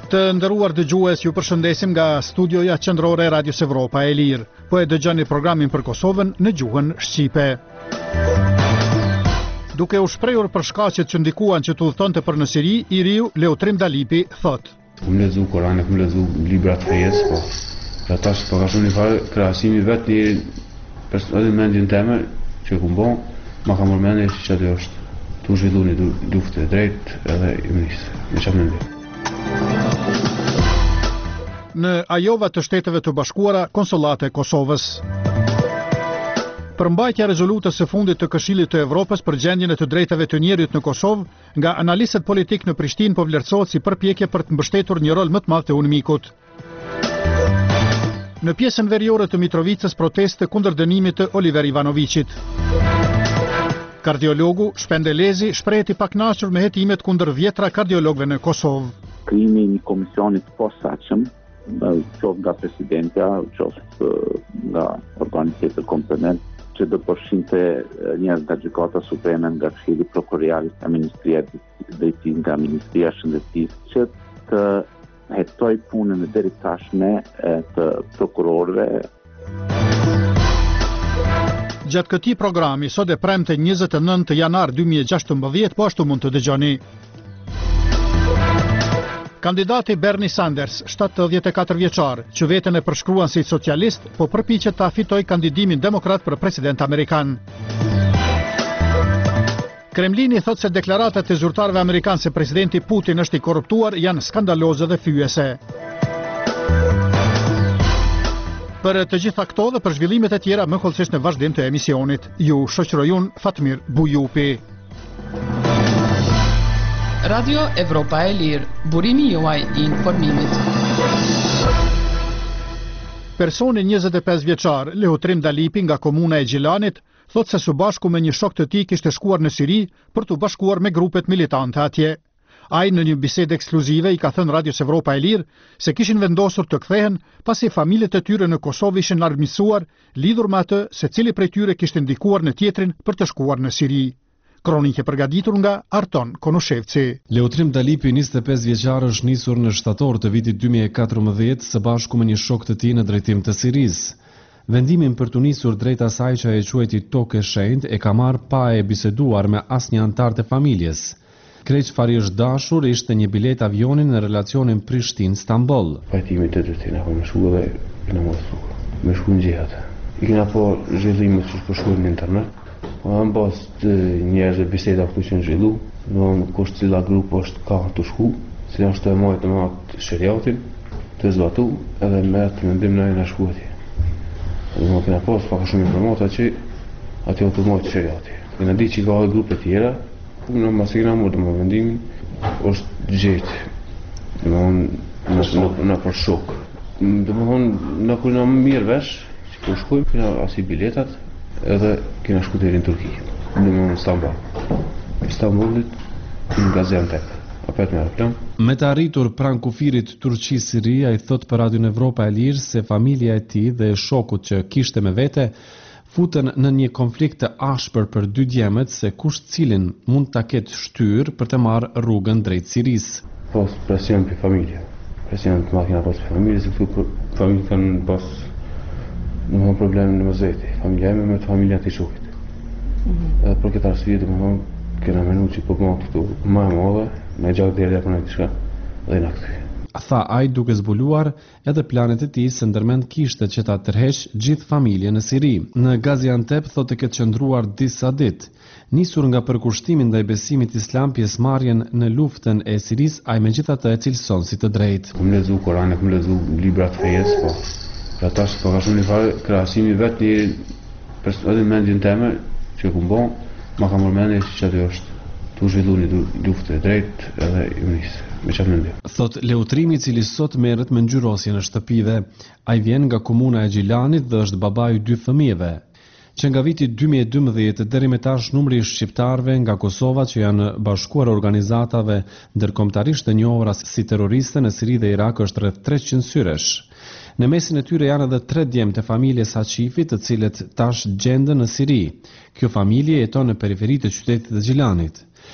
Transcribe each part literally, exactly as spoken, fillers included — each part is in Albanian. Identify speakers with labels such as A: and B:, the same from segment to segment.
A: Të nderuar dëgjues, ju përshëndesim nga studioja qendrore e Radios Evropa e Lirë. Po e dëgjoni programin për Kosovën në gjuhën shqipe. Duke u shprehur për shkaqet që ndikuan që të udhëtonte për në Siri, i riu Leutrim Dalipi thot:
B: Më lezu Koranin, më lezu libra të fejes, po. Pra tash po ka shumë një farë krahasimi vetë një personin mendjen teme që ku bon, ma ka marrë mendje që atë është tu zhvillu një luftë e drejtë edhe i mënisë. Me çfarë mendje?
A: Në ajova të Shteteve të Bashkuara, konsullate e Kosovës. Përmbajtja rezolutës së fundit të Këshillit të Evropës për gjendjen e të drejtave të njerit në Kosovë, nga analistët politik në Prishtinë po vlerësohet si përpjekje për të mbështetur një rol më të madh të UNMIK-ut. Në pjesën veriore të Mitrovicës, proteste kundër dënimit të Oliver Ivanovicit. Kardiologu Shpendelezi shprehet i pakënaqur me hetimet kundër dhjetra kardiologëve në Kosovë.
C: Krijimi i një komisioni të posaçëm, qoftë nga presidentja, qoftë nga organi tjetër kompetent, që do përfshinte njerëz nga Gjykata Supreme, nga Këshilli Prokurorial, nga Ministria e Drejtësisë, nga Ministria e Shëndetësisë, që të hetoj punën e deri tashme të prokurorëve.
A: Gjatë këtij programi, sot e premte njëzet e nëntë janar dy mijë e gjashtëmbëdhjetë, po ashtu mund të dëgjoni. Kandidati Bernie Sanders, shtatëdhjetë e katër vjeçar, që veten e përshkruan si socialist, po përpiqet ta fitojë kandidimin demokrat për president amerikan. Kremlini thot se deklaratat e zyrtarëve amerikanë se presidenti Putin është i korruptuar janë skandaloze dhe fyese. Për të gjitha këto dhe për zhvillimet e tjera, më kollësisht në vazhdim të emisionit. Ju shoqëroj unë Fatmir Bujupi.
D: Radio Evropa e Lirë, burimi juaj i informimit.
A: Personi njëzet e pesë vjeçar, Leutrim Dalipi nga komuna e Gjilanit, thot se së bashku me një shok të tij kishte shkuar në Siri për të bashkuar me grupet militante atje. Ai në një bisedë ekskluzive i ka thënë Radios Evropa e Lirë se kishin vendosur të kthehen pasi familjet e tyre në Kosovë ishin armiqësuar, lidhur me atë se cili prej tyre kishte ndikuar në tjetrin për të shkuar në Siri. Kronikë përgatitur nga Arton Konushevci.
E: Leutrim Dalipi, njëzet e pesë vjeçar, është nisur në shtator të vitit dy mijë e katërmbëdhjetë së bashku me një shok të tij në drejtim të Sirisë. Vendimin për të nisur drejt asaj që e quajti tokë e shenjtë e ka marrë pa e biseduar me asnjë antar të familjes. Krejt çfarë është dashur ishte një bilet avioni në relacionin Prishtinë-Stamboll.
B: Pajtimi të drejtina po më shku dhe kena mos shku. Me shku në gjihat. I kena po zhvillimet që shpërshkuin në internet. Po në bas të njerëzve biseda këtu që në zhvillu, në kush cila grup është ka të shku, cila është të e majtë në matë shëriatin, të zbatu, edhe me të mendim në e në shku atje. Edhe më kena pas, pa ka shumë informata që atje o të majtë shëriati. Kena di që ka dhe grupe tjera, në mas i kena mërë të më vendimin, është gjetë, dhe më honë në për shok. Dhe më honë në kërë në më mirë vesh, që kërë shkujmë, kena asi biletat, edhe kena shku deri në Turki, në më në Stamboll. Istanbullit, në Gaziantep, apet me aeroplan.
E: Me të arritur pranë kufirit Turqi-Siri, ai thot për Radion Evropa e Lirë se familja e tij dhe shokut që kishte me vete futen në një konflikt të ashpër për dy djemët se kush cilin mund ta ketë shtyr për të marrë rrugën drejt Sirisë.
B: Pas presion për familje. Presion të makina pas për familje, se këtu familje kanë pas në më problem në mëzeti, familja eme me të familja të i shokit. Mm-hmm. Edhe për këtë arsye dhe më thonë, kena menu që po më këtu ma e modhe, në gjakë dhe rrëja për në të shka, dhe në këtë.
E: Tha ai duke zbuluar edhe planet e tij se ndërmend kishte që ta tërheq gjithë familjen në Siri. Në Gaziantep thotë këtë qëndruar disa ditë. Nisur nga përkushtimi ndaj besimit islam, pjesëmarrjen në luftën e Sirisë, ai megjithatë e cilëson si të drejtë.
B: Më lezu Koranin, më lezu libra të fejes, po. Pra tash po ka shumë një farë krahasimi vetë një personin mendjen teme që ku bon, ma ka marrë mendje që atë është tu zhvillu një luftë e drejtë edhe i mënisë. Me çfarë mendje?
E: Thot Leutrimi, i cili sot merret me ngjyrosje në shtëpive. Ai vjen nga komuna e Gjilanit dhe është babai i dy fëmijëve. Që nga viti dy mijë e dymbëdhjetë deri më tash numri i shqiptarëve nga Kosova që janë bashkuar organizatave ndërkombëtarisht të njohura si terroriste në Siri dhe Irak është rreth treqind syresh. Në mesin e tyre janë edhe tre djemë të familjes Haqifit, të cilët tash gjenden në Siri. Kjo familje jeton në periferi të qytetit të Gjilanit.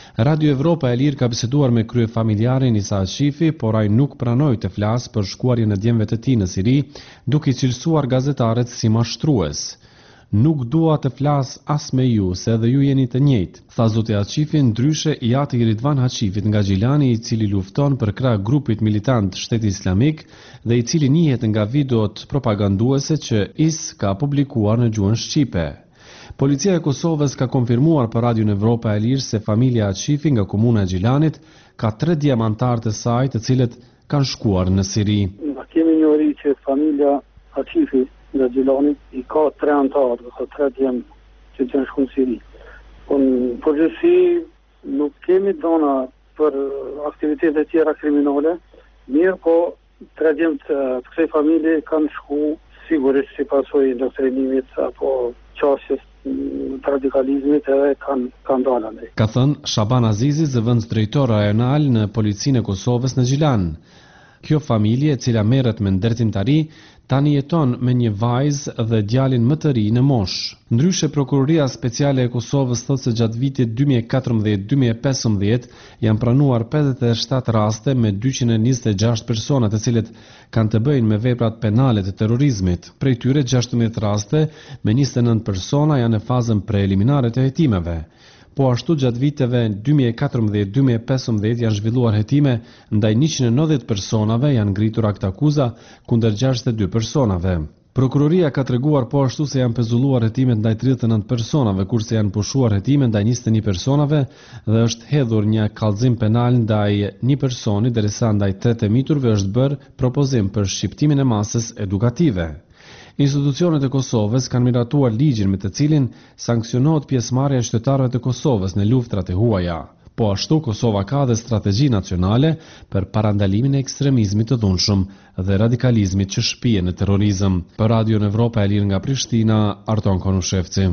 E: Radio Evropa e Lirë ka biseduar me kryefamiljarin Isa Aqifi, por ai nuk pranoi të flasë për shkuarjen e djemve të tij në Siri, duke i cilësuar gazetaret si mashtrues. Nuk dua të flas as me ju, se edhe ju jeni të njëjtë, tha zoti Aqifi, ndryshe i ati Ridvan Haqifit nga Gjilani, i cili lufton për krah grupit militant Shteti Islamik dhe i cili njihet nga videot propaganduese që Is ka publikuar në gjuhën shqipe. Policia e Kosovës ka konfirmuar për Radio Evropa e Lirë se familja Aqifi nga komuna e Gjilanit ka tre djemantar të saj të cilët kanë shkuar në Siri.
F: Ne kemi njëri që familja Aqifi nga Gjilani i ka tre antarë, ose tre djem që të në shku në Siri. Po në përgjithësi nuk kemi dona për aktivitetet tjera kriminale, mirë po tre djem të, të kësaj familje kanë shku sigurisht si pasoj indoktrinimit apo qasjes të radikalizmit edhe kanë kan dalë.
E: Ka thënë Shaban Azizi, zëvendës drejtor rajonal në Policinë e Kosovës në Gjilan. Kjo familje, e cila merret me ndërtimtari, tani jeton me një vajzë dhe djalin më të ri në moshë. Ndryshe, Prokuroria Speciale e Kosovës thotë se gjatë vitit dy mijë e katërmbëdhjetë dy mijë e pesëmbëdhjetë janë pranuar pesëdhjetë e shtatë raste me dyqind e njëzet e gjashtë persona të cilët kanë të bëjnë me veprat penale të terrorizmit. Prej tyre gjashtëdhjetë raste me njëzet e nëntë persona janë në fazën preliminare të hetimeve. Po ashtu gjatë viteve dy mijë e katërmbëdhjetë dy mijë e pesëmbëdhjetë janë zhvilluar hetime ndaj njëqind e nëntëdhjetë personave, janë ngritur akt akuza kundër gjashtëdhjetë e dy personave. Prokuroria ka treguar po ashtu se janë pezulluar hetimet ndaj tridhjetë e nëntë personave, kurse janë pushuar hetime ndaj njëzet e një personave dhe është hedhur një kallëzim penal ndaj një personi, derisa ndaj tre të miturve është bërë propozim për shqiptimin e masës edukative. Institucionet e Kosovës kanë miratuar ligjin me të cilin sankcionohet pjesëmarrja e qytetarëve të Kosovës në luftrat e huaja. Po ashtu, Kosova ka dhe strategji nacionale për parandalimin e ekstremizmit të dhunshëm dhe radikalizmit që shpihen në terrorizëm. Për Radio Evropa e Lirë nga Prishtina, Arton Konushevci.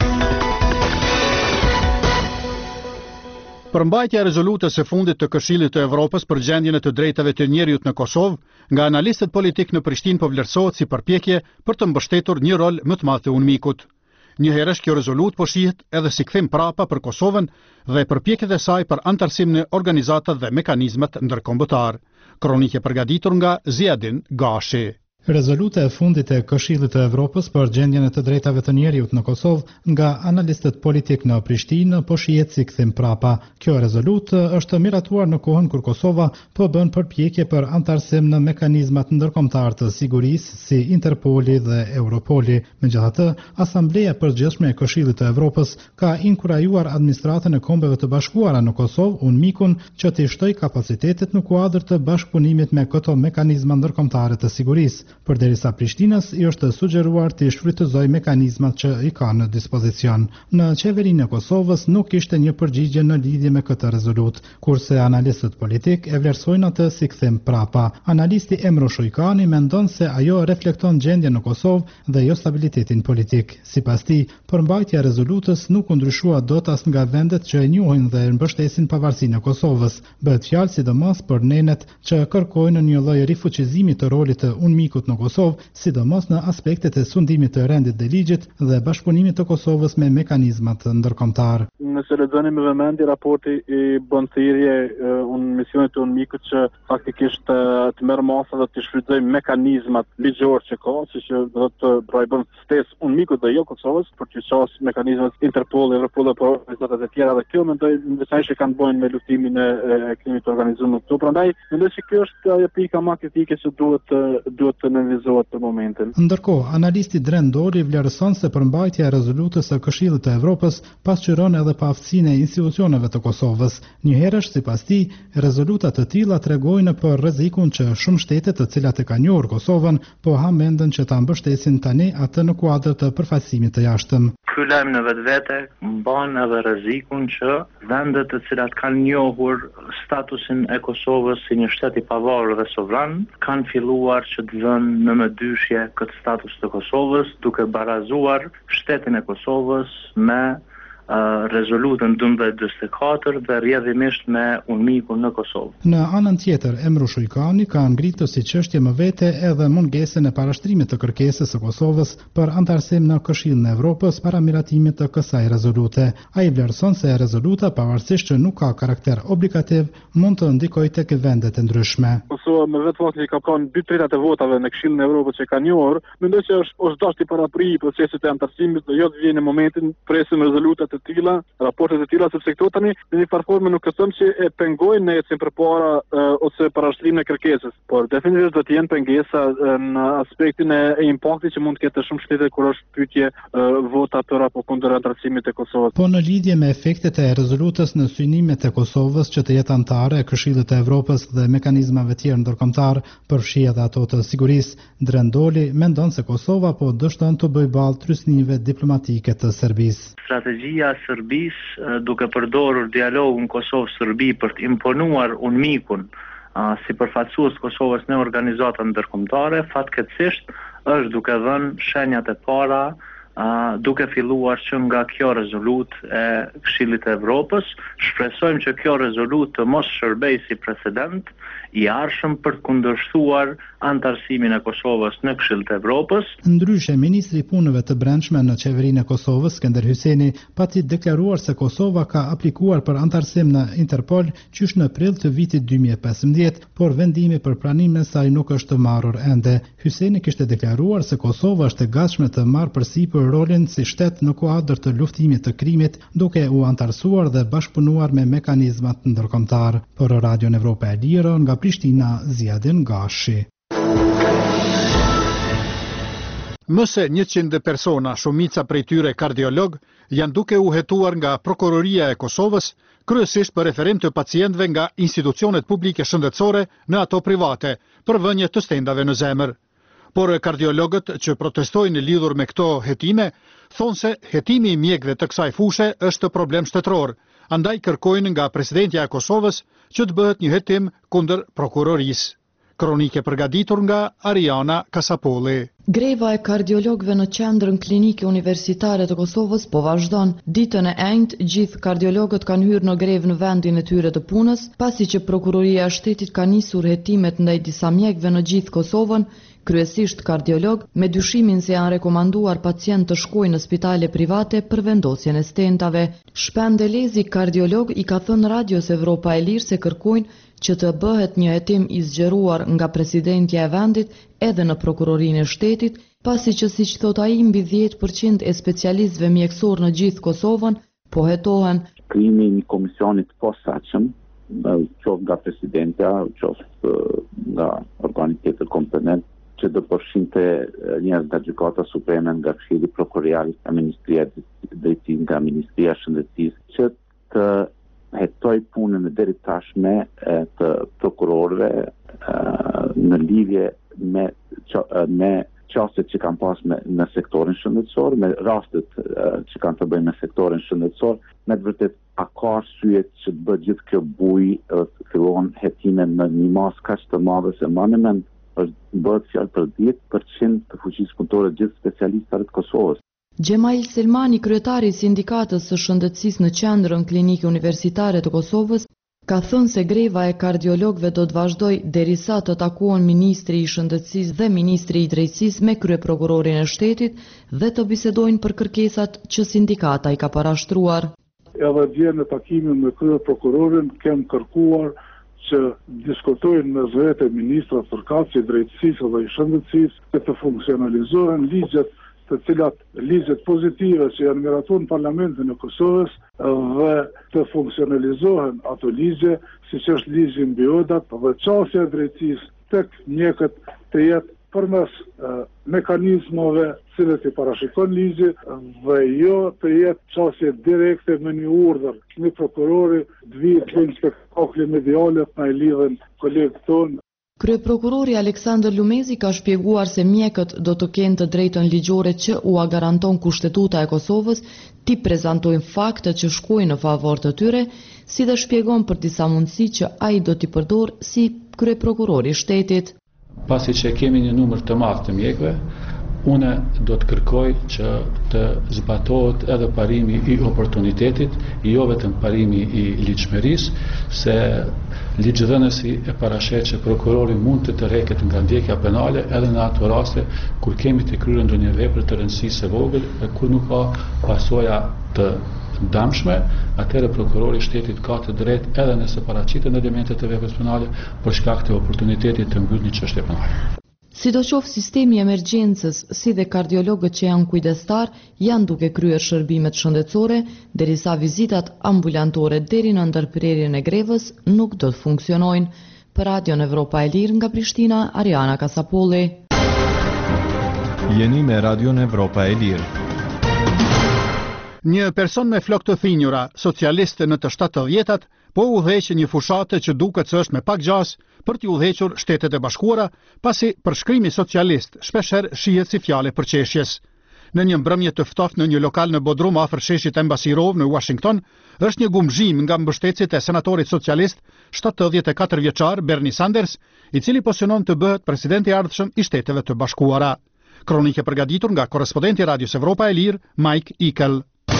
A: Përmbajtja e rezolutës së fundit të Këshillit të Evropës për gjendjen e të drejtave të njerëzit në Kosovë, nga analistët politik në Prishtinë po vlerësohet si përpjekje për të mbështetur një rol më të madh të UNMIK-ut. Njëherësh kjo rezolutë po shihet edhe si kthim prapa për Kosovën dhe përpjekjet e saj për antarësim në organizatat dhe mekanizmat ndërkombëtar. Kronikë e përgatitur nga Ziadin Gashi.
G: Rezoluta e fundit e Këshillit të Evropës për gjendjen e të drejtave të njerëzit në Kosovë nga analistët politik në Prishtinë po shihet si kthim prapa. Kjo rezolutë është miratuar në kohën kur Kosova po bën përpjekje për antarësim në mekanizmat ndërkombëtar të sigurisë si Interpoli dhe Europoli. Megjithatë, Asambleja e Përgjithshme e Këshillit të Evropës ka inkurajuar administratën e Kombeve të Bashkuara në Kosovë, UNMIK-un, që të shtojë kapacitetet në kuadër të bashkëpunimit me këto mekanizma ndërkombëtare të sigurisë. Përderisa Prishtinës i është sugjeruar të shfrytëzojë mekanizmat që i ka në dispozicion. Në qeverinë e Kosovës nuk ishte një përgjigje në lidhje me këtë rezolutë, kurse analistët politik e vlerësojnë atë si kthim prapa. Analisti Emro Shojkani mendon se ajo reflekton gjendjen në Kosovë dhe jo stabilitetin politik. Sipas tij, përmbajtja e rezolutës nuk u ndryshua dot as nga vendet që e njohin dhe mbështesin pavarësinë e Kosovës. Bëhet fjalë sidomos për nenet që kërkojnë një lloj rifuqizimi të rolit të UNMIK në Kosovë, sidomos në aspektet e sundimit të rendit dhe ligjit dhe bashkëpunimit të Kosovës me mekanizmat ndërkombëtar.
F: Nëse lexoni me vëmendje raporti i bën thirrje unë misionit të UNMIK-ut që faktikisht të merr masa dhe të shfrytëzojë mekanizmat ligjor që ka, siç do të bëjë bën ftesë UNMIK-ut dhe jo Kosovës për të çosur mekanizmat Interpol, Europol dhe organizatat e tjera dhe kjo mendoj veçanërisht që kanë bënë me luftimin e krimit të organizuar këtu. Prandaj mendoj se kjo është ajo pika më kritike që duhet duhet të nënvizohet për momentin.
G: Ndërkohë, analisti Dren Dori vlerëson se përmbajtja e rezolutës së Këshillit të Evropës pasqyron edhe paaftësinë e institucioneve të Kosovës. Njëherësh, sipas tij, rezoluta të tilla tregojnë për rrezikun që shumë shtete të cilat e kanë njohur Kosovën po ha mendën që ta mbështesin tani atë në kuadër të përfaqësimit të jashtëm.
H: Ky lajm në vetvete mban edhe rrezikun që vendet të cilat kanë njohur statusin e Kosovës si një shtet i pavarur dhe sovran kanë filluar që të vënë në mëdyshje këtë status të Kosovës, duke barazuar shtetin e Kosovës me uh, rezolutën dymbëdhjetë njëzet e katër dhe rrjedhimisht me UNMIK-un në Kosovë.
G: Në anën tjetër, Emru Shujkani ka ngritur si çështje më vete edhe mungesën e parashtrimit të kërkesës së Kosovës për antarësim në Këshillin e Evropës para miratimit të kësaj rezolute. Ai vlerëson se rezoluta, pavarësisht që nuk ka karakter obligativ, mund të ndikojë tek vendet e ndryshme.
F: Kosova me vetë faktin që ka pranë dy tretat e votave në Këshillin e Evropës që ka njohur, mendoj se është është dashur të paraprijë procesit të antarësimit dhe jo të vijë në momentin presim rezoluta të tilla, raporte të tilla, sepse këto tani në një farë forme nuk them që e pengojnë në ecën përpara uh, ose parashtrimin e kërkesës, por definitivisht do të jenë pengesa uh, në aspektin e, e impaktit që mund të ketë shumë shtete kur është pyetje uh, vota për apo kundër antarësimit të Kosovës.
G: Po në lidhje me efektet e rezolutës në synimet e Kosovës që të jetë anëtare e Këshillit të Evropës dhe mekanizmave tjerë ndërkombëtar, përfshija dhe ato të sigurisë, Drendoli mendon se Kosova po dështon të bëjë ballë trysnive diplomatike të Serbisë.
H: Strategjia e Serbisë duke përdorur dialogun Kosovë-Serbi për të imponuar UNMIK-un uh, si përfaqësues Kosovës në organizata ndërkombëtare, fatkeqësisht është duke dhënë shenjat e para uh, duke filluar që nga kjo rezolut e Këshillit të Evropës. Shpresojmë që kjo rezolut të mos shërbej si precedent i arshëm për të kundërshtuar antarësimin e Kosovës në Këshill të Evropës.
G: Ndryshe, ministri i punëve të brendshme në qeverinë e Kosovës, Skënder Hyseni, pati deklaruar se Kosova ka aplikuar për antarësim në Interpol qysh në prill të vitit dy mijë e pesëmbëdhjetë, por vendimi për pranimin e saj nuk është marrur ende. Hyseni kishte deklaruar se Kosova është e gatshme të marrë përsipër rolin si shtet në kuadër të luftimit të krimit, duke u antarësuar dhe bashkëpunuar me mekanizmat ndërkombëtar. Për Radio Evropa e Lirë nga Prishtina, Ziadin Gashi.
A: Më se njëqind persona, shumica prej tyre kardiolog, janë duke u hetuar nga Prokuroria e Kosovës, kryesisht për referim të pacientëve nga institucionet publike shëndetësore në ato private, për vënje të stendave në zemër. Por kardiologët që protestojnë lidhur me këto hetime, thonë se hetimi i mjekëve të kësaj fushe është problem shtetëror, andaj kërkojnë nga presidentja e Kosovës që të bëhet një hetim kundër prokurorisë. Kronike përgatitur nga Ariana Kasapolli.
I: Greva e kardiologëve në qendrën klinike universitare të Kosovës po vazhdon. Ditën e enjtë, gjithë kardiologët kanë hyrë në grevë në vendin e tyre të punës, pasi që prokuroria e shtetit ka nisur hetimet ndaj disa mjekëve në gjithë Kosovën, kryesisht kardiolog, me dyshimin se janë rekomanduar pacient të shkojnë në spitale private për vendosjen e stentave. Shpendelezi, kardiolog, i ka thënë Radios Evropa e Lirë se kërkojnë që të bëhet një hetim i zgjeruar nga presidentja e vendit edhe në prokurorinë e shtetit, pasi që siç thot ai mbi dhjetë përqind e specialistëve mjekësor në gjithë Kosovën po hetohen.
C: Krijimi i një komisioni të posaçëm, qoftë nga presidentja, qoftë nga organi tjetër kompetent, që do përfshinte njerëz nga Gjykata Supreme, nga Këshilli Prokurorial, nga Ministria e Drejtësisë, nga Ministria e Shëndetësisë, që të hetoj punën e deri tashme të prokurorëve në lidhje me me çështjet që kanë pas me, në sektorin shëndetësor, me rastet që kanë të bëjnë me sektorin shëndetësor, me të vërtet a ka arsye që të bëhet gjithë kjo bujë, të fillon hetime në një masë kaq të madhe se më në mend është bëhet fjalë për dhjetë përqind të fuqisë punëtore të gjithë specialistëve të Kosovës.
I: Gjemail Selmani, kryetari i sindikatës së shëndetësisë në qendrën klinike universitare të Kosovës, ka thënë se greva e kardiologëve do të vazhdojë derisa të takohen ministri i shëndetësisë dhe ministri i drejtësisë me kryeprokurorin e shtetit dhe të bisedojnë për kërkesat që sindikata i ka parashtruar.
J: Edhe dje në takimin me kryeprokurorin kem kërkuar që diskutojnë me vetë ministrat përkatësi i drejtësisë dhe i shëndetësisë që të funksionalizohen ligjet të cilat ligjet pozitive që janë miratuar në Parlamentin e Kosovës dhe të funksionalizohen ato ligje, siç është ligji mbi odat dhe çështja e drejtësisë tek mjekët të jetë përmes mekanizmave cilët i parashikon ligji dhe jo të jetë çështje direkte me një urdhër. Një prokurori të vijë të bëjë spektakle mediale të na i lidhen kolegët tonë.
I: Kryeprokurori Aleksandër Lumezi ka shpjeguar se mjekët do të kenë të drejtën ligjore që u garanton Kushtetuta e Kosovës t'i prezantojnë fakte që shkojnë në favor të tyre, si dhe shpjegon për disa mundësi që ai do t'i përdor si kryeprokurori i shtetit.
K: Pasi që kemi një numër të madh të mjekëve, Une do të kërkoj që të zbatohet edhe parimi i oportunitetit, jo vetëm parimi i ligjshmërisë, se ligjdhënësi e parashet që prokurori mund të tërheqet nga ndjekja penale edhe në ato raste kur kemi të kryer ndonjë vepër të rëndësisë së vogël e kur nuk ka pasoja të dëmshme, atëherë prokurori i shtetit ka të drejtë edhe nëse paraqiten elemente të veprës penale për shkak të oportunitetit të mbyllë një çështje penale.
I: Sidoqoftë sistemi i emergjencës si dhe kardiologët që janë kujdestar janë duke kryer shërbimet shëndetësore, derisa vizitat ambulantore deri në ndërprerjen e grevës nuk do të funksionojnë. Për Radion Evropa e Lirë nga Prishtina, Ariana Kasapolli.
L: Jeni me Radion Evropa e Lirë.
A: Një person me flok të thinjura, socialiste në të shtatëdhjetat, po udhëheq një fushate që duket se është me pak gjas për t'i udhëhequr Shtetet e Bashkuara, pasi përshkrimi socialist shpeshherë shihet si fjalë përqeshjes. Në një mbrëmje të ftoftë në një lokal në Bodrum afër sheshit Embassy Row në Washington, është një gumzhim nga mbështetësit e senatorit socialist shtatëdhjetë e katër vjeçar Bernie Sanders, i cili po synon të bëhet presidenti i ardhshëm i Shteteve të Bashkuara. Kronikë e përgatitur nga korrespondenti i Radios Evropa e Lirë, Mike Ikel.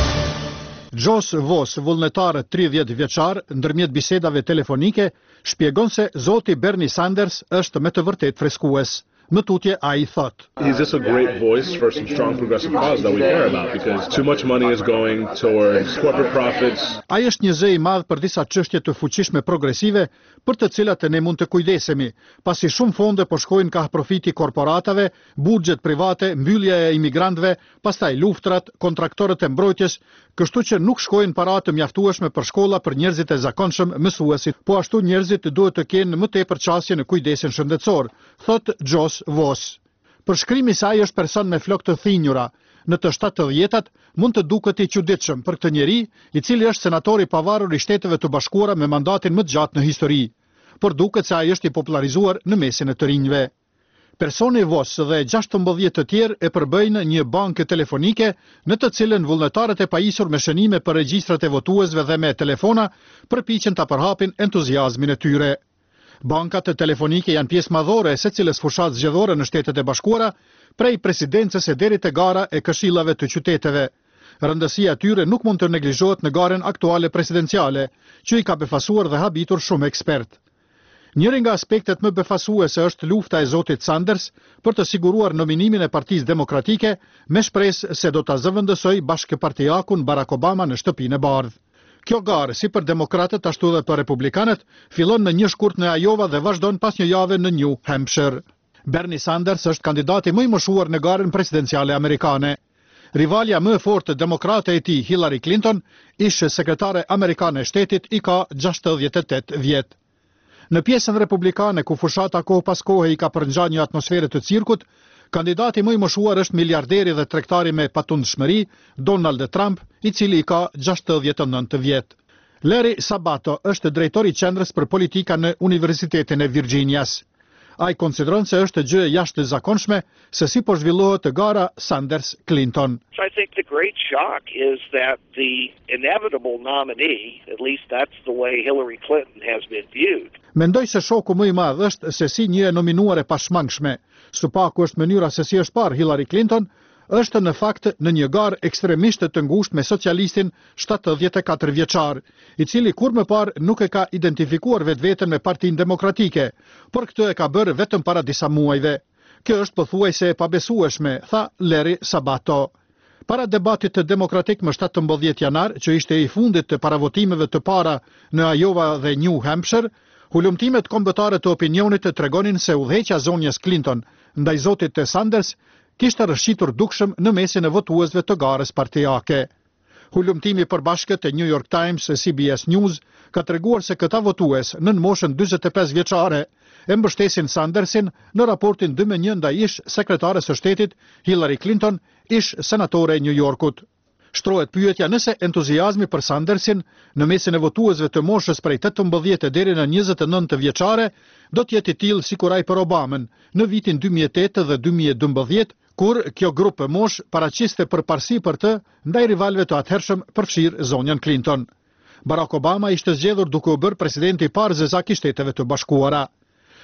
A: Jos Vos, vullnetar tridhjetë vjeçar, ndërmjet bisedave telefonike, shpjegon se zoti Bernie Sanders është me të vërtet freskues. Më tutje ai thot.
M: He's just a great voice for some strong progressive cause that we care about because too much money is going towards corporate profits.
A: Ai është një zë i madh për disa çështje të fuqishme progresive për të cilat ne mund të kujdesemi, pasi shumë fonde po shkojnë ka profiti korporatave, buxhet private, mbyllja e imigrantëve, pastaj luftrat, kontraktorët e mbrojtjes, kështu që nuk shkojnë para të mjaftueshme për shkolla për njerëzit e zakonshëm, mësuesit, po ashtu njerëzit duhet të kenë më tepër çësje në kujdesin shëndetësor, thot Jos Vos. Përshkrimi i saj është person me flok të thinjura. Në të shtatëdhjetat mund të duket i çuditshëm për këtë njeri, i cili është senator i pavarur i Shteteve të Bashkuara me mandatin më të gjatë në histori, por duket se ai është i popularizuar në mesin e të rinjve. Personi Vos dhe gjashtëmbëdhjetë të tjerë e përbëjnë një bankë telefonike në të cilën vullnetarët e pajisur me shënime për regjistrat e votuesve dhe me telefona përpiqen ta përhapin entuziazmin e tyre. Bankat telefonike janë pjesë madhore e secilës fushat zgjedhore në Shtetet e Bashkuara, prej presidencës e deri te gara e këshillave të qyteteve. Rëndësia e tyre nuk mund të neglizhohet në garen aktuale presidenciale, që i ka befasuar dhe habitur shumë ekspert. Njëri nga aspektet më befasuese është lufta e zotit Sanders për të siguruar nominimin e Partisë Demokratike me shpresë se do ta zëvendësoj bashkëpartiakun Barack Obama në shtëpinë e bardhë. Kjo garë, si për demokratët ashtu dhe për republikanët, fillon në një shkurt në Iowa dhe vazhdon pas një jave në New Hampshire. Bernie Sanders është kandidati më i moshuar në garën presidenciale amerikane. Rivalja më e fortë e demokrate e tij, Hillary Clinton, ish sekretare amerikane e shtetit, i ka gjashtëdhjetë e tetë vjet. Në pjesën republikane ku fushata kohë pas kohe i ka përngja një atmosferë të cirkut, kandidati më i moshuar është miliarderi dhe tregtari me patundshmëri Donald Trump, i cili i ka gjashtëdhjetë e nëntë vjet. Larry Sabato është drejtori i qendrës për politika në Universitetin e Virginias. Ai konsideron se është gjë e jashtëzakonshme se si po zhvillohet gara Sanders-Clinton.
N: So I think the great shock is that the inevitable nominee, at least that's the way Hillary Clinton has been viewed.
A: Mendoj se shoku më i madh është se si një e nominuar e pashmangshme, së paku është mënyra se si është parë Hillary Clinton, është në fakt në një garë ekstremisht të ngushtë me socialistin shtatëdhjetë e katër vjeçar, i cili kur më parë nuk e ka identifikuar vetveten me Partinë Demokratike, por këtë e ka bërë vetëm para disa muajve. Kjo është pothuajse e pabesueshme, tha Larry Sabato. Para debatit të demokratik më shtatëmbëdhjetë janar, që ishte i fundit të paravotimeve të para në Iowa dhe New Hampshire, hulumtimet kombëtare të opinionit të tregonin se udhëheqja zonjës Clinton ndaj zotit të Sanders kishte rëshqitur dukshëm në mesin e votuesve të garës partijake. Hulumtimi përbashkët e New York Times e C B S News ka treguar se këta votues nën moshën dyzet e pesë vjeçare e mbështesin Sandersin në raportin dy me një ndaj ish sekretares së shtetit Hillary Clinton, ish senatore e New Yorkut. Shtrohet pyetja nëse entuziazmi për Sandersin në mesin e votuesve të moshës prej tetëmbëdhjetë deri në njëzet e nëntë vjeçare do të jetë i tillë sikur ai për Obamën në vitin dy mijë e tetë dhe dy mijë e dymbëdhjetë, kur kjo grup e mosh paraqiste përparësi për të ndaj rivalëve të atëhershëm, përfshir zonjën Clinton. Barack Obama ishte zgjedhur duke u bërë presidenti i parë zezak i Shteteve të Bashkuara.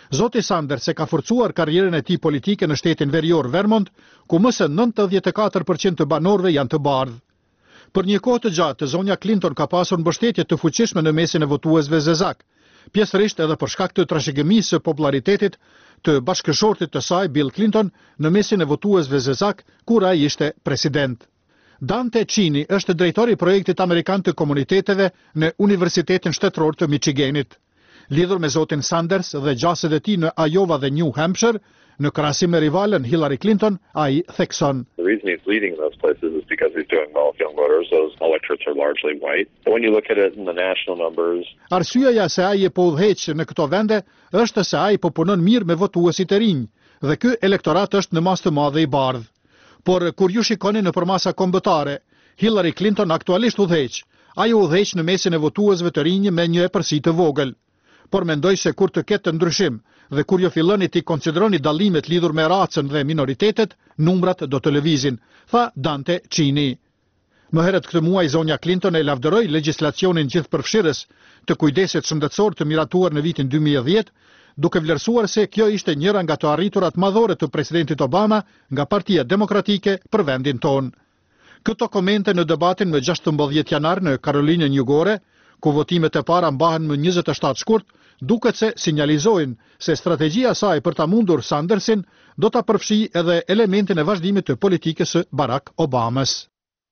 A: Zoti Sanders e ka forcuar karrierën e tij politike në shtetin verior Vermont, ku më së nëntëdhjetë e katër përqind të banorëve janë të bardhë. Për një kohë të gjatë, zonja Clinton ka pasur mbështetje të fuqishme në mesin e votuesve zezak, pjesërisht edhe për shkak të trashëgimisë së popularitetit të bashkëshortit të saj Bill Clinton në mesin e votuesve zezak kur ai ishte president. Dante Cini është drejtori i projektit amerikan të komuniteteve në Universitetin Shtetëror të Michiganit. Lidhur me zotin Sanders dhe gjaset e tij në Iowa dhe New Hampshire, në krahasim me rivalen Hillary Clinton, ai thekson.
O: The reason he's leading in those places is because he's doing well with young voters. Those electorates are largely white. But when you look at it in the national numbers,
A: arsyeja se ai e po udhëheq në këto vende është se ai po punon mirë me votuesit e rinj dhe ky elektorat është në masë të madhe i bardhë. Por kur ju shikoni në përmasa kombëtare, Hillary Clinton aktualisht udhëheq. Ai udhëheq në mesin e votuesve të rinj me një epërsi të vogël. Por mendoj se kur të ketë ndryshim dhe kur jo filloni të konsideroni dallimet lidhur me racën dhe minoritetet, numrat do të lëvizin, tha Dante Cini. Më herët këtë muaj zonja Clinton e lavdëroi legjislacionin gjithëpërfshirës të kujdesit shëndetësor të miratuar në vitin dy mijë e dhjetë, duke vlerësuar se kjo ishte njëra nga të arriturat madhore të presidentit Obama nga Partia Demokratike për vendin tonë. Këto komente në debatin më gjashtëmbëdhjetë janar në Karolinën Jugore, ku votimet e para mbahen më njëzet e shtatë shkurt, duket se sinjalizojnë se strategjia saj për ta mundur Sandersin do ta përfshijë edhe elementin e vazhdimit të politikës së Barack Obamas.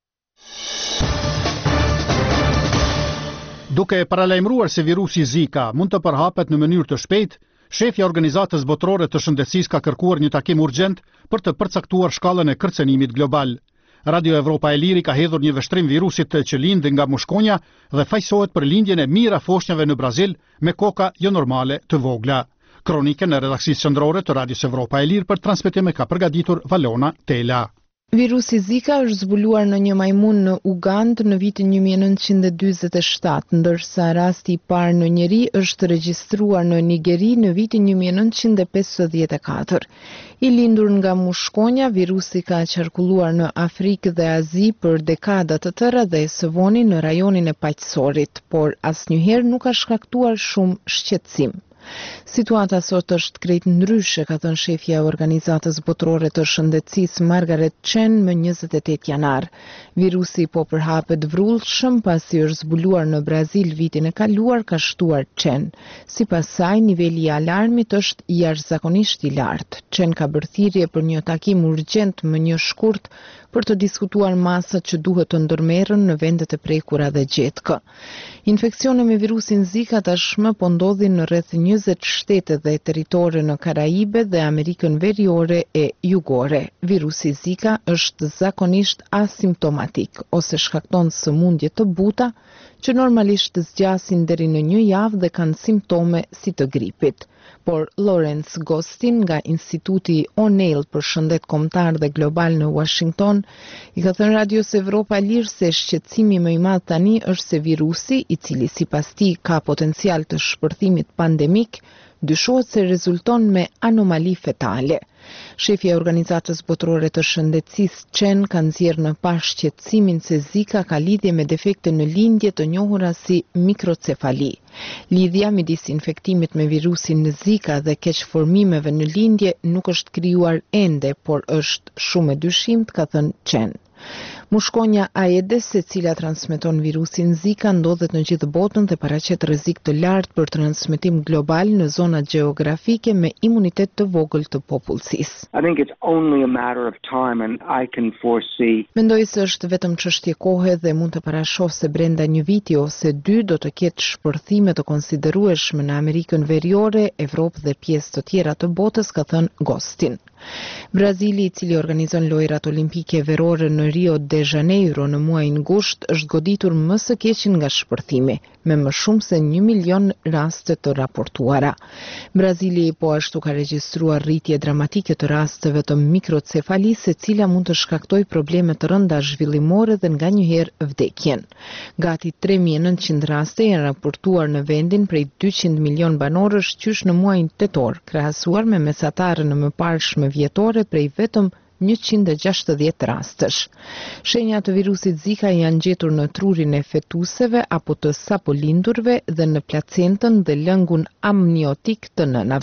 A: Duke paralajmëruar se virusi Zika mund të përhapet në mënyrë të shpejtë, shefja e Organizatës Botërore të Shëndetësisë ka kërkuar një takim urgjent për të përcaktuar shkallën e kërcënimit global. Radio Evropa e Liri ka hedhur një vështrim virusit që lind nga mushkonja dhe fajsohet për lindjen e mira foshnjave në Brazil me koka jo normale të vogla. Kronikën në redaksisë qendrore të Radios Evropa e Lirë për transmetim e ka përgatitur Valona Tela.
P: Virusi Zika është zbuluar në një majmun në Ugandë në vitin një mijë e nëntëqind e dyzet e shtatë, ndërsa rasti i parë në njeri është regjistruar në Nigeri në vitin një mijë e nëntëqind e pesëdhjetë e katër. I lindur nga mushkonja, virusi ka qarkulluar në Afrikë dhe Azi për dekada të tëra dhe së voni në rajonin e paqësorit, por asnjëherë nuk ka shkaktuar shumë shqetësim. Situata sot është krejt ndryshe, ka thënë shefja e Organizatës Botërore të Shëndetësisë Margaret Chan më njëzet e tetë janar. Virusi po përhapet vrullshëm pasi është zbuluar në Brazil vitin e kaluar, ka shtuar Chan. Sipas saj, niveli i alarmit është jashtëzakonisht i lartë. Chan ka bërë thirrje për një takim urgjent më një shkurt për të diskutuar masat që duhet të ndërmerren në vendet e prekura dhe gjetkë. Infeksione me virusin Zika tashmë po ndodhin në rreth njëzet shtete dhe territore në Karaibe dhe Amerikën Veriore e Jugore. Virusi Zika është zakonisht asimptomatik ose shkakton sëmundje të buta që normalisht zgjasin deri në një javë dhe kanë simptome si të gripit. Por Lawrence Gostin nga Instituti O'Neill për Shëndet Kombëtar dhe Global në Washington i ka thënë Radios Evropa Lirë se shqetësimi më i madh tani është se virusi, i cili sipas tij ka potencial të shpërthimit pandemik, dyshohet se rezulton me anomali fetale. Shefja e Organizatës Botërore të Shëndetësisë Chan ka nxjerrë në pas shqetësimin se Zika ka lidhje me defekte në lindje të njohura si mikrocefali. Lidhja midis infektimit me virusin në Zika dhe keqformimeve në lindje nuk është krijuar ende, por është shumë e dyshimt, ka thënë Chan. Mushkonja Aedes, e cila transmeton virusin Zika, ndodhet në gjithë botën dhe paraqet rrezik të lartë për transmetim global në zona gjeografike me imunitet të vogël të popullsisë.
Q: I think it's only a matter of time and I can foresee.
P: Mendoj se është vetëm çështje kohe dhe mund të parashoh se brenda një viti ose dy do të ketë shpërthime të konsiderueshme në Amerikën Veriore, Evropë dhe pjesë të tjera të botës, ka thënë Gostin. Brazili, i cili organizon lojrat olimpike verore në Rio de Janeiro në muajin gusht, është goditur më së keqin nga shpërthimi, me më shumë se një milion raste të raportuara. Brazili po ashtu ka regjistruar rritje dramatike të rasteve të mikrocefalisë, e cila mund të shkaktojë probleme të rënda zhvillimore dhe nganjëherë vdekjen. Gati tre mijë e nëntëqind raste janë raportuar në vendin prej dyqind milion banorësh qysh në muajin tetor, krahasuar me mesatarën e mëparshme vjetore prej vetëm njëqind e gjashtëdhjetë rastësh. Shenja të virusit Zika janë gjetur në trurin e fetuseve apo të sapo lindurve dhe në placentën dhe lëngun amniotik të nënave.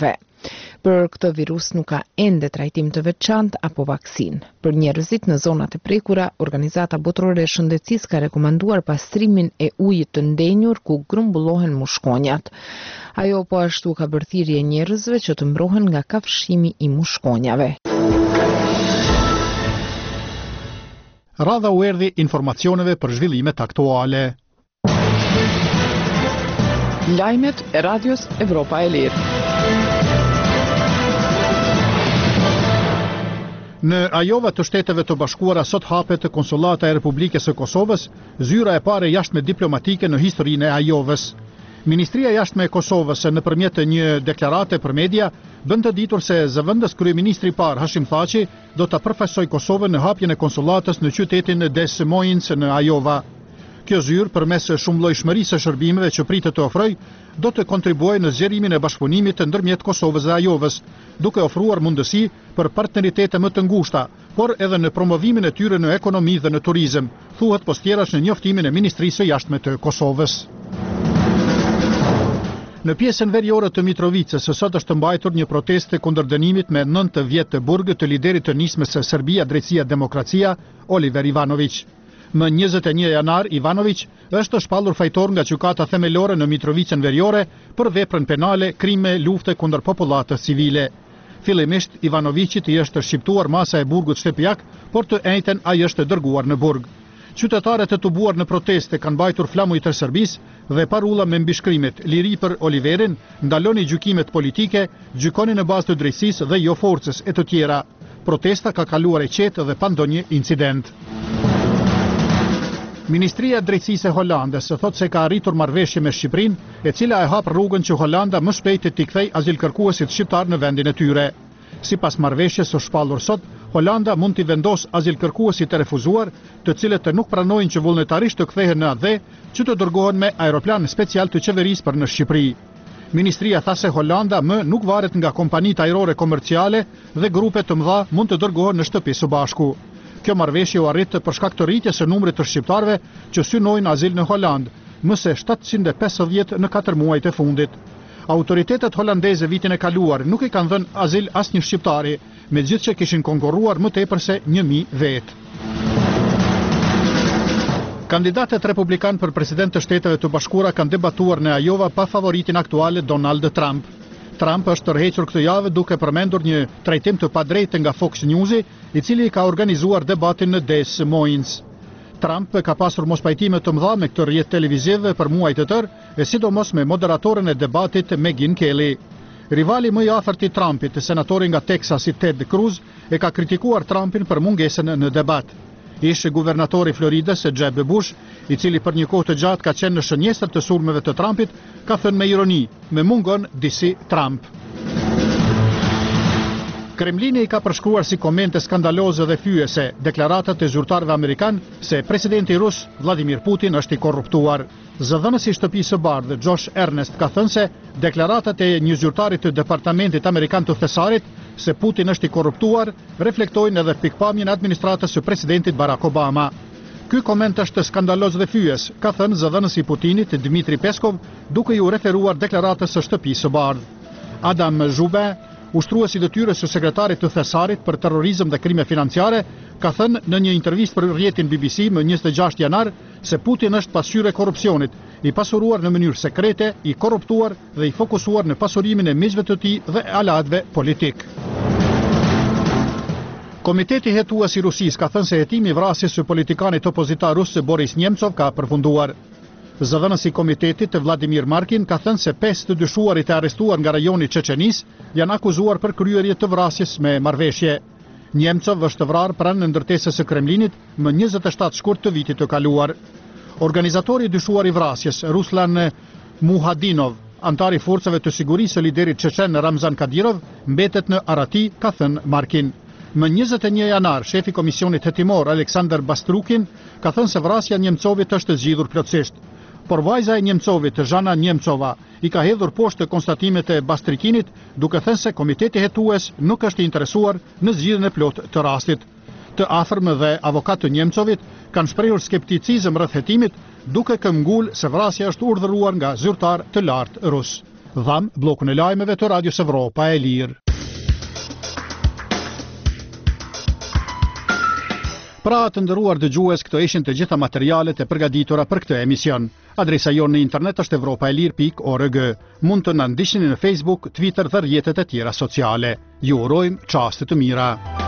P: Për këtë virus nuk ka ende trajtim të veçantë apo vaksinë. Për njerëzit në zonat e prekura, Organizata Botërore e Shëndetësisë ka rekomanduar pastrimin e ujit të ndenjur ku grumbullohen mushkonjat. Ajo po ashtu ka bërë thirrje njerëzve që të mbrohen nga kafshimi i mushkonjave.
A: Radha u erdhi informacioneve për zhvillimet aktuale.
D: Lajmet e Radios Evropa e Lirë.
A: Në Ajova të Shteteve të Bashkuara sot hapet Konsullata e Republikës së Kosovës, zyra e parë jashtme diplomatike në historinë e Ajovës. Ministria e Jashtme e Kosovës nëpërmjet një deklarate për media bën të ditur se zëvendës kryeministri i parë Hashim Thaçi do ta përfaqësojë Kosovën në hapjen e konsullatës në qytetin Des Moines në Ajova. Kjo zyrë, përmes shumëllojshmërisë së shërbimeve që pritet të ofrojë, do të kontribuojë në zgjerimin e bashkëpunimit ndërmjet Kosovës dhe Ajovës, duke ofruar mundësi për partneritete më të ngushta, por edhe në promovimin e tyre në ekonomi dhe në turizëm, thuhet postjerash në njoftimin e Ministrisë së Jashtme të Kosovës. Në pjesën veriore të Mitrovicës, sot është mbajtur një protestë kundër dënimit me nëntë vjet të burg të liderit të nismës së Serbia Drejtësia Demokracia, Oliver Ivanović. Më njëzet e një janar, Ivanović është shpallur fajtor nga gjykata themelore në Mitrovicën veriore për veprën penale, krime, lufte kundër popullatës civile. Fillimisht, Ivanovićit i është shqiptuar masa e burgut Shtepjak, por të njëjtën ai është dërguar në burg. Qytetarët e tubuar në proteste kanë mbajtur flamujt e Serbisë dhe parulla me mbishkrimet "Liri për Oliverin", "Ndaloni gjykimet politike", "Gjykoni në bazë të drejtësisë dhe jo forcës" e të tjera. Protesta ka kaluar e qetë dhe pa ndonjë incident. Ministria e Drejtësisë e Holandës thot se ka arritur marrëveshje me Shqipërinë, e cila e hap rrugën që Holanda më shpejt t'i kthej azilkërkuesit shqiptar në vendin e tyre. Sipas marrëveshjes së shpallur sot, Holanda mund t'i vendos azilkërkuesit të refuzuar, të cilët të nuk pranojnë që vullnetarisht të kthehen në atë, që të dërgohen me aeroplan special të qeverisë për në Shqipëri. Ministria tha se Holanda më nuk varet nga kompanitë ajrore komerciale dhe grupe të mëdha mund të dërgohen në shtëpi së bashku. Kjo marrëveshje u arrit për shkak të rritjes së numrit të shqiptarëve që synojnë azil në Holandë, më se shtatëqind e pesëdhjetë në katër muajt e fundit. Autoritetet holandeze vitin e kaluar nuk i kanë dhënë azil asnjë shqiptari, megjithëse kishin konkurruar më tepër se një mijë vetë. Kandidatët republikan për president të Shteteve të Bashkuara kanë debatuar në Ajova pa favoritin aktuale Donald Trump. Trump është tërhequr këtë javë duke përmendur një trajtim të padrejtë nga Fox News, i cili ka organizuar debatin në Des Moines. Trump ka pasur mospajtime të mëdha me këtë rrjet televiziv për muaj të tërë, e sidomos me moderatoren e debatit Megyn Kelly. Rivali më i afërt i Trumpit, senatori nga Texas Ted Cruz, e ka kritikuar Trumpin për mungesën në debat. Ish guvernatori i Floridës Jeb Bush, i cili për një kohë të gjatë ka qenë në shënjestër të sulmeve të Trumpit, ka thënë me ironi, me mungon disi Trump. Kremlini i ka përshkruar si komente skandaloze dhe fyese deklaratat e zyrtarëve amerikan se presidenti rus Vladimir Putin është i korruptuar. Zëdhënësi i Shtëpisë së Bardhë Josh Earnest ka thënë se deklaratat e një zyrtari të Departamentit Amerikan të Thesarit se Putin është i korruptuar reflektojnë edhe pikpamjen e administratës së presidentit Barack Obama. Ky koment është skandaloz dhe fyes, ka thënë zëdhënësi i Putinit Dmitri Peskov, duke ju referuar deklaratës së Shtëpisë së Bardhë. Adam Zhubin, ushtruesi i detyrës së sekretarit të Thesarit për terrorizëm dhe krime financiare, ka thënë në një intervistë për rrjetin B B C më njëzet e gjashtë janar se Putin është pasqyrë e korrupsionit, i pasuruar në mënyrë sekrete, i korruptuar dhe i fokusuar në pasurimin e miqve të tij dhe alatëve politik. Komiteti hetues i Rusisë ka thënë se hetimi i vrasjes së politikanit opozitar rus Boris Nemcov ka përfunduar. Zëdhënësi i komitetit Vladimir Markin ka thënë se pesë të dyshuarit e arrestuar nga rajoni i Çeçenisë janë akuzuar për kryerje të vrasjes me marrëveshje. Nemcov është vrarë pranë ndërtesës së Kremlinit më njëzet e shtatë shkurt të vitit të kaluar. Organizatori i dyshuar i vrasjes, Ruslan Muhadinov, antar i forcave të sigurisë së liderit çeçen Ramzan Kadyrov, mbetet në Arati, ka thënë Markin. Më njëzet e një janar, shefi komisionit hetimor Aleksandar Bastrukin ka thënë se vrasja Nemcovit është zgjidhur plotësisht. Por vajza e Nemcovit, Zhana Nemcova, i ka hedhur poshtë konstatimet e Bastrikinit, duke thënë se komiteti hetues nuk është i interesuar në zgjidhjen e plotë të rastit. Të afërm dhe avokat të Nemcovit kanë shprehur skepticizëm rreth hetimit, duke këmbgul se vrasja është urdhëruar nga zyrtar të lartë rus. Dham bllokun e lajmeve të Radios Evropa e Lirë. Pra të ndëruar dëgjues, këto ishin të gjitha materialet e përgatitura për këtë emision. Adresa jonë në internet është evropaelir pikë org. Mund të na ndiqni në Facebook, Twitter dhe rrjetet e tjera sociale. Ju urojmë çaste të mira.